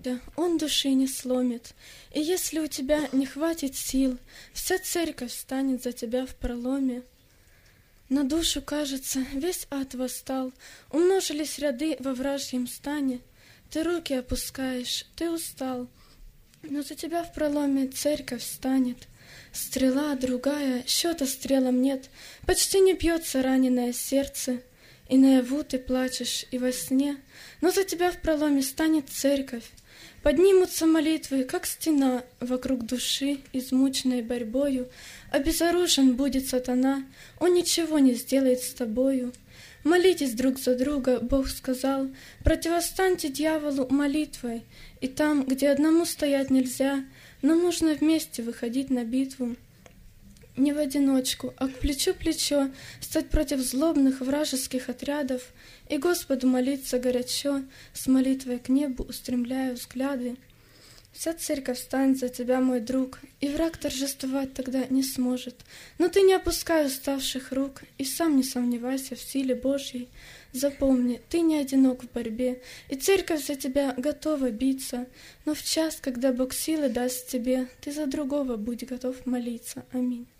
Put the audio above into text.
Он души не сломит. И если у тебя не хватит сил, вся церковь встанет за тебя в проломе. На душу, кажется, весь ад восстал, умножились ряды во вражьем стане. Ты руки опускаешь, ты устал, но за тебя в проломе церковь встанет. Стрела другая, счета стрелам нет, почти не бьется раненое сердце. И наяву ты плачешь, и во сне, но за тебя в проломе станет церковь. Поднимутся молитвы, как стена, вокруг души, измученной борьбою. Обезоружен будет сатана, он ничего не сделает с тобою. Молитесь друг за друга, Бог сказал, противостаньте дьяволу молитвой. И там, где одному стоять нельзя, нам нужно вместе выходить на битву. Не в одиночку, а к плечу стать против злобных вражеских отрядов и Господу молиться горячо, с молитвой к небу устремляя взгляды. Вся церковь станет за тебя, мой друг, и враг торжествовать тогда не сможет. Но ты не опускай уставших рук и сам не сомневайся в силе Божьей. Запомни, ты не одинок в борьбе, и церковь за тебя готова биться. Но в час, когда Бог силы даст тебе, ты за другого будь готов молиться. Аминь.